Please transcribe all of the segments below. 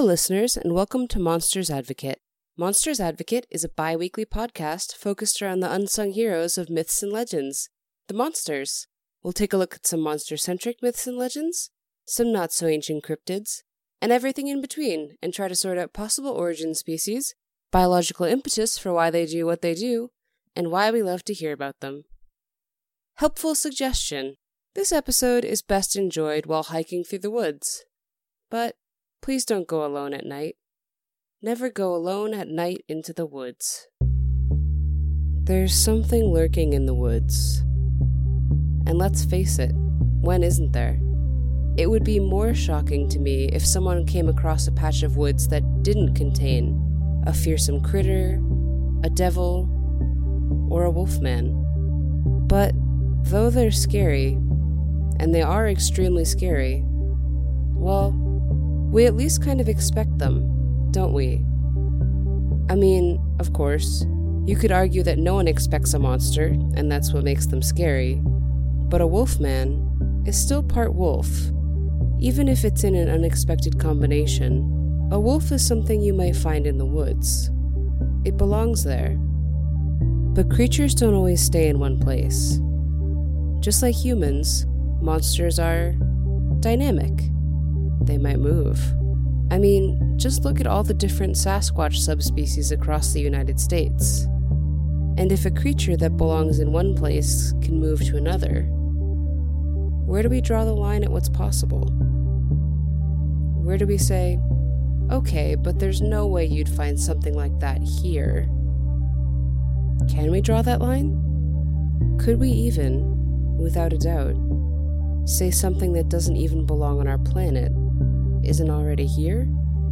Hello, listeners, and welcome to Monsters Advocate. Monsters Advocate is a bi-weekly podcast focused around the unsung heroes of myths and legends, the monsters. We'll take a look at some monster-centric myths and legends, some not-so-ancient cryptids, and everything in between, and try to sort out possible origin species, biological impetus for why they do what they do, and why we love to hear about them. Helpful suggestion. This episode is best enjoyed while hiking through the woods. But please don't go alone at night. Never go alone at night into the woods. There's something lurking in the woods. And let's face it, when isn't there? It would be more shocking to me if someone came across a patch of woods that didn't contain a fearsome critter, a devil, or a wolfman. But though they're scary, and they are extremely scary, well, we at least kind of expect them, don't we? I mean, of course, you could argue that no one expects a monster, and that's what makes them scary, but a wolfman is still part wolf. Even if it's in an unexpected combination, a wolf is something you might find in the woods. It belongs there. But creatures don't always stay in one place. Just like humans, monsters are dynamic. They might move. I mean, just look at all the different Sasquatch subspecies across the United States. And if a creature that belongs in one place can move to another, where do we draw the line at what's possible? Where do we say, okay, but there's no way you'd find something like that here? Can we draw that line? Could we even, without a doubt, say something that doesn't even belong on our planet isn't already here?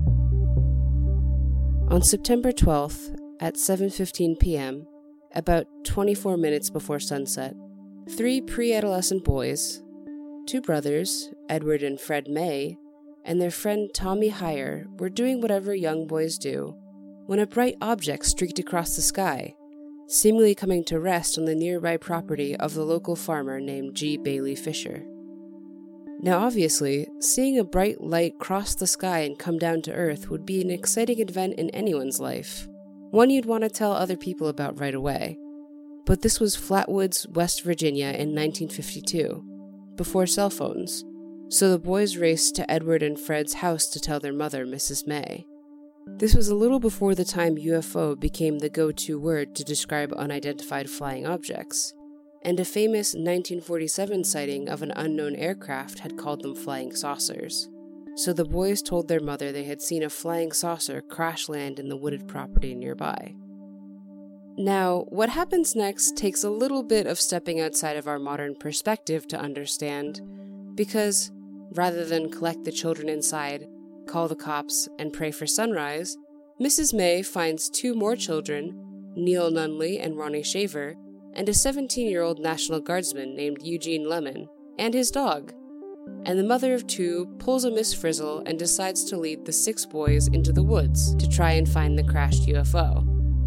On September 12th, at 7:15 p.m., about 24 minutes before sunset, 3 pre-adolescent boys, 2 brothers, Edward and Fred May, and their friend Tommy Heyer were doing whatever young boys do, when a bright object streaked across the sky, seemingly coming to rest on the nearby property of the local farmer named G. Bailey Fisher. Now obviously, seeing a bright light cross the sky and come down to Earth would be an exciting event in anyone's life, one you'd want to tell other people about right away. But this was Flatwoods, West Virginia in 1952, before cell phones, so the boys raced to Edward and Fred's house to tell their mother, Mrs. May. This was a little before the time UFO became the go-to word to describe unidentified flying objects, and a famous 1947 sighting of an unknown aircraft had called them flying saucers. So the boys told their mother they had seen a flying saucer crash land in the wooded property nearby. Now, what happens next takes a little bit of stepping outside of our modern perspective to understand, because rather than collect the children inside, call the cops, and pray for sunrise, Mrs. May finds 2 more children, Neil Nunley and Ronnie Shaver, and a 17-year-old National Guardsman named Eugene Lemon, and his dog. And the mother of 2 pulls a Miss Frizzle and decides to lead the 6 boys into the woods to try and find the crashed UFO.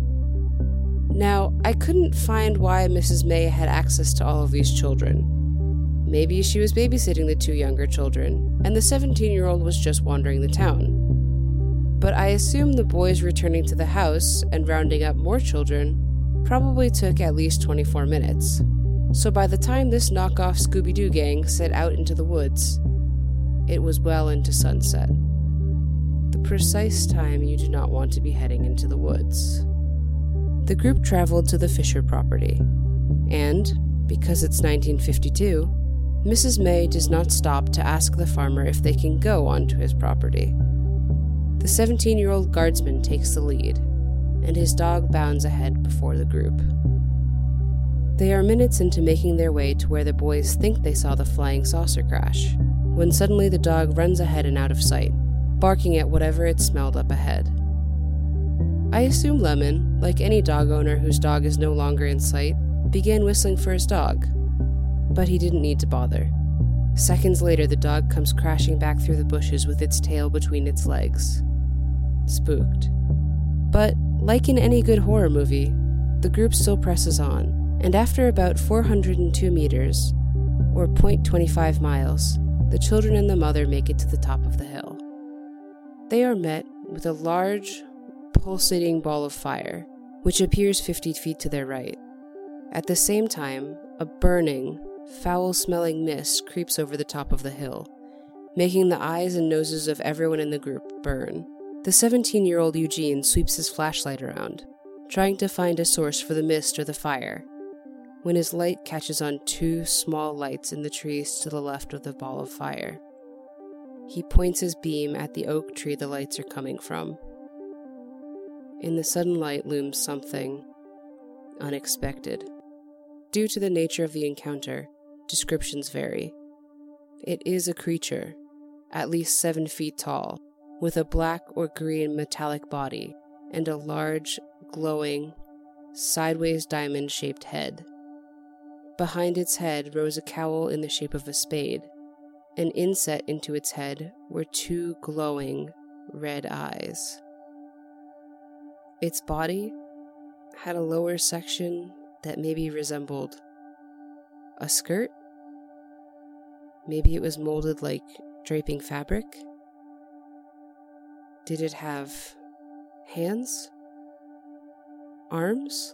Now, I couldn't find why Mrs. May had access to all of these children. Maybe she was babysitting the 2 younger children, and the 17-year-old was just wandering the town. But I assume the boys returning to the house and rounding up more children probably took at least 24 minutes. So by the time this knockoff Scooby-Doo gang set out into the woods, it was well into sunset. The precise time you do not want to be heading into the woods. The group traveled to the Fisher property, and, because it's 1952, Mrs. May does not stop to ask the farmer if they can go onto his property. The 17-year-old guardsman takes the lead, and his dog bounds ahead before the group. They are minutes into making their way to where the boys think they saw the flying saucer crash, when suddenly the dog runs ahead and out of sight, barking at whatever it smelled up ahead. I assume Lemon, like any dog owner whose dog is no longer in sight, began whistling for his dog, but he didn't need to bother. Seconds later, the dog comes crashing back through the bushes with its tail between its legs. Spooked. But, like in any good horror movie, the group still presses on, and after about 402 meters, or 0.25 miles, the children and the mother make it to the top of the hill. They are met with a large, pulsating ball of fire, which appears 50 feet to their right. At the same time, a burning, foul-smelling mist creeps over the top of the hill, making the eyes and noses of everyone in the group burn. The 17-year-old Eugene sweeps his flashlight around, trying to find a source for the mist or the fire, when his light catches on two small lights in the trees to the left of the ball of fire. He points his beam at the oak tree the lights are coming from. In the sudden light looms something unexpected. Due to the nature of the encounter, descriptions vary. It is a creature, at least 7 feet tall, with a black or green metallic body and a large, glowing, sideways diamond-shaped head. Behind its head rose a cowl in the shape of a spade, and inset into its head were two glowing, red eyes. Its body had a lower section that maybe resembled a skirt. Maybe it was molded like draping fabric. Did it have hands? Arms?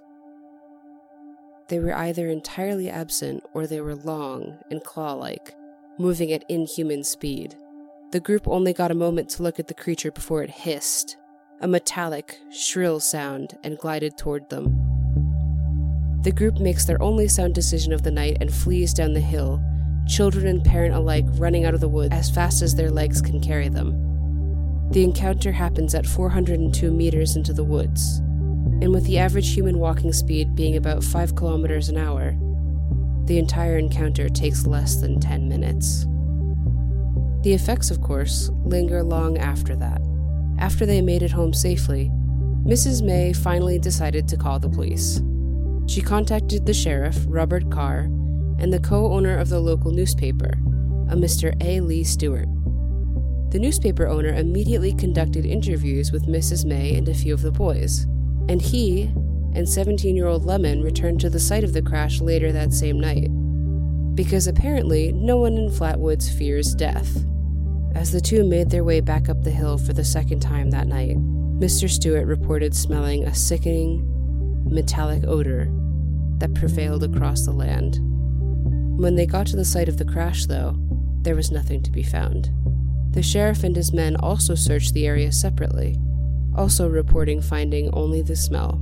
They were either entirely absent or they were long and claw-like, moving at inhuman speed. The group only got a moment to look at the creature before it hissed, a metallic, shrill sound, and glided toward them. The group makes their only sound decision of the night and flees down the hill, children and parent alike running out of the woods as fast as their legs can carry them. The encounter happens at 402 meters into the woods, and with the average human walking speed being about 5 kilometers an hour, the entire encounter takes less than 10 minutes. The effects, of course, linger long after that. After they made it home safely, Mrs. May finally decided to call the police. She contacted the sheriff, Robert Carr, and the co-owner of the local newspaper, a Mr. A. Lee Stewart. The newspaper owner immediately conducted interviews with Mrs. May and a few of the boys, and he and 17-year-old Lemon returned to the site of the crash later that same night, because apparently no one in Flatwoods fears death. As the two made their way back up the hill for the second time that night, Mr. Stewart reported smelling a sickening, metallic odor that prevailed across the land. When they got to the site of the crash, though, there was nothing to be found. The sheriff and his men also searched the area separately, also reporting finding only the smell.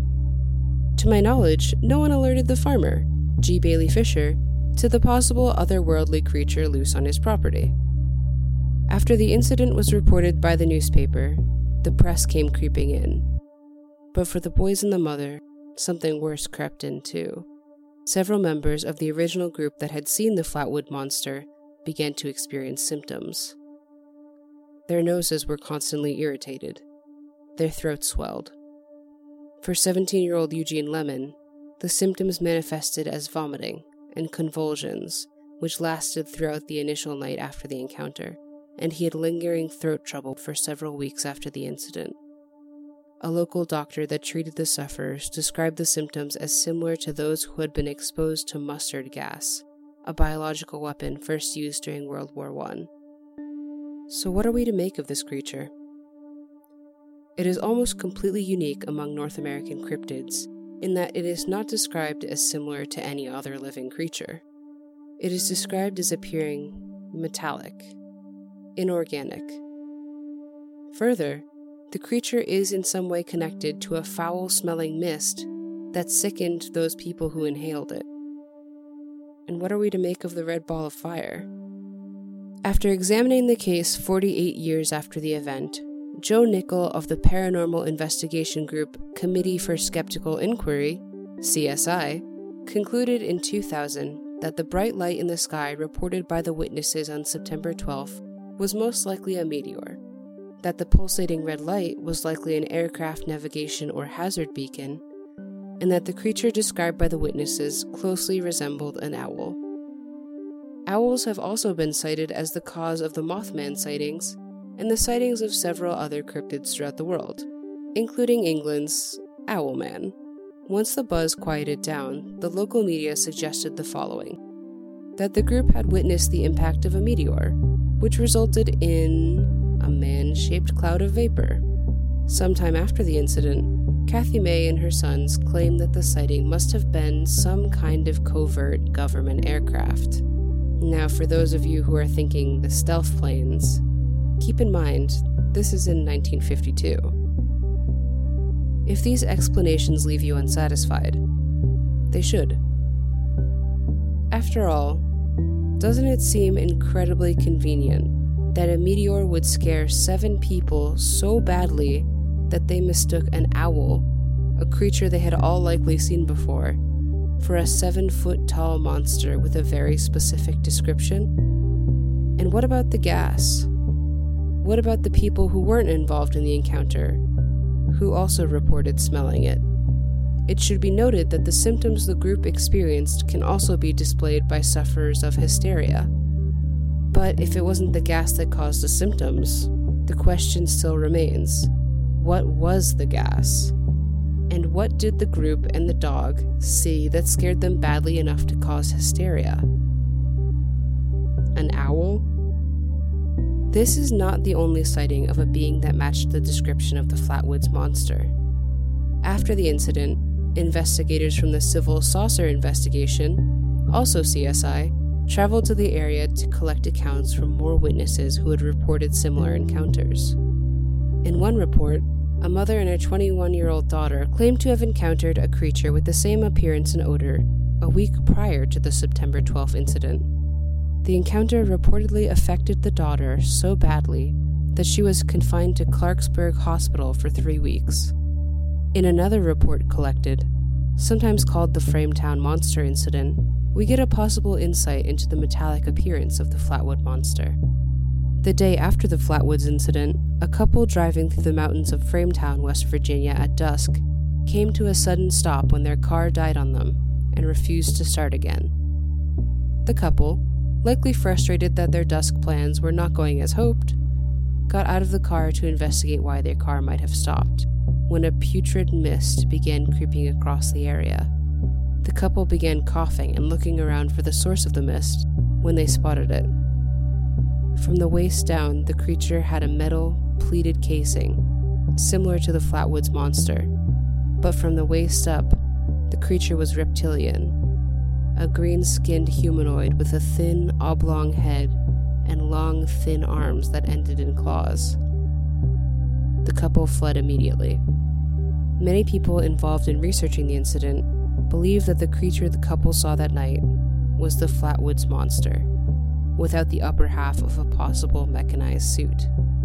To my knowledge, no one alerted the farmer, G. Bailey Fisher, to the possible otherworldly creature loose on his property. After the incident was reported by the newspaper, the press came creeping in. But for the boys and the mother, something worse crept in too. Several members of the original group that had seen the Flatwood monster began to experience symptoms. Their noses were constantly irritated. Their throats swelled. For 17-year-old Eugene Lemon, the symptoms manifested as vomiting and convulsions, which lasted throughout the initial night after the encounter, and he had lingering throat trouble for several weeks after the incident. A local doctor that treated the sufferers described the symptoms as similar to those who had been exposed to mustard gas, a biological weapon first used during World War I. So what are we to make of this creature? It is almost completely unique among North American cryptids in that it is not described as similar to any other living creature. It is described as appearing metallic, inorganic. Further, the creature is in some way connected to a foul-smelling mist that sickened those people who inhaled it. And what are we to make of the red ball of fire? After examining the case 48 years after the event, Joe Nickel of the Paranormal Investigation Group Committee for Skeptical Inquiry, CSI, concluded in 2000 that the bright light in the sky reported by the witnesses on September 12th was most likely a meteor, that the pulsating red light was likely an aircraft navigation or hazard beacon, and that the creature described by the witnesses closely resembled an owl. Owls have also been cited as the cause of the Mothman sightings and the sightings of several other cryptids throughout the world, including England's Owlman. Once the buzz quieted down, the local media suggested the following: that the group had witnessed the impact of a meteor, which resulted in a man pen-shaped cloud of vapor. Sometime after the incident, Kathy May and her sons claim that the sighting must have been some kind of covert government aircraft. Now, for those of you who are thinking the stealth planes, keep in mind, this is in 1952. If these explanations leave you unsatisfied, they should. After all, doesn't it seem incredibly convenient that a meteor would scare 7 people so badly that they mistook an owl, a creature they had all likely seen before, for a 7-foot-tall monster with a very specific description? And what about the gas? What about the people who weren't involved in the encounter, who also reported smelling it? It should be noted that the symptoms the group experienced can also be displayed by sufferers of hysteria. But if it wasn't the gas that caused the symptoms, the question still remains: what was the gas? And what did the group and the dog see that scared them badly enough to cause hysteria? An owl? This is not the only sighting of a being that matched the description of the Flatwoods Monster. After the incident, investigators from the Civil Saucer Investigation, also CSI, traveled to the area to collect accounts from more witnesses who had reported similar encounters. In one report, a mother and her 21-year-old daughter claimed to have encountered a creature with the same appearance and odor a week prior to the September 12th incident. The encounter reportedly affected the daughter so badly that she was confined to Clarksburg Hospital for 3 weeks. In another report collected, sometimes called the Frametown Monster Incident, we get a possible insight into the metallic appearance of the Flatwood Monster. The day after the Flatwoods incident, a couple driving through the mountains of Frametown, West Virginia at dusk came to a sudden stop when their car died on them and refused to start again. The couple, likely frustrated that their dusk plans were not going as hoped, got out of the car to investigate why their car might have stopped, when a putrid mist began creeping across the area. The couple began coughing and looking around for the source of the mist when they spotted it. From the waist down, the creature had a metal, pleated casing, similar to the Flatwoods Monster, but from the waist up, the creature was reptilian, a green-skinned humanoid with a thin, oblong head and long, thin arms that ended in claws. The couple fled immediately. Many people involved in researching the incident believe that the creature the couple saw that night was the Flatwoods Monster, without the upper half of a possible mechanized suit.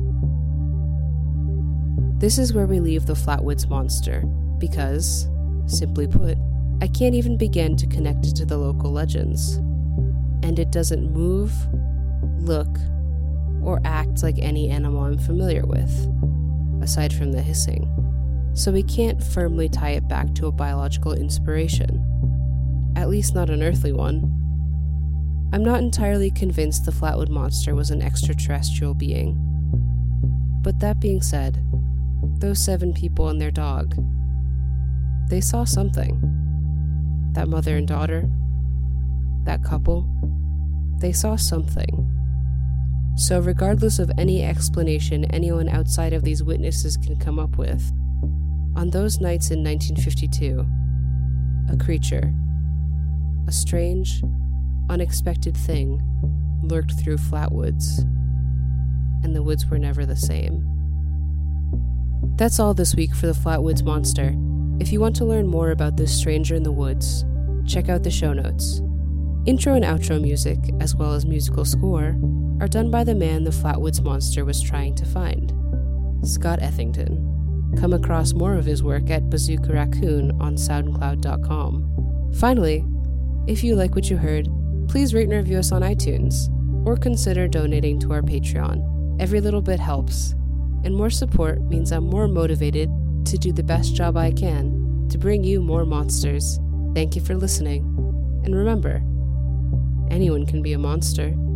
This is where we leave the Flatwoods Monster, because, simply put, I can't even begin to connect it to the local legends. And it doesn't move, look, or act like any animal I'm familiar with, aside from the hissing. So we can't firmly tie it back to a biological inspiration, at least not an earthly one. I'm not entirely convinced the Flatwood Monster was an extraterrestrial being. But that being said, those 7 people and their dog, they saw something. That mother and daughter, that couple, they saw something. So regardless of any explanation anyone outside of these witnesses can come up with, on those nights in 1952, a creature, a strange, unexpected thing, lurked through Flatwoods, and the woods were never the same. That's all this week for the Flatwoods Monster. If you want to learn more about this stranger in the woods, check out the show notes. Intro and outro music, as well as musical score, are done by the man the Flatwoods Monster was trying to find, Scott Ethington. Come across more of his work at Bazooka Raccoon on SoundCloud.com. Finally, if you like what you heard, please rate and review us on iTunes, or consider donating to our Patreon. Every little bit helps, and more support means I'm more motivated to do the best job I can to bring you more monsters. Thank you for listening, and remember, anyone can be a monster.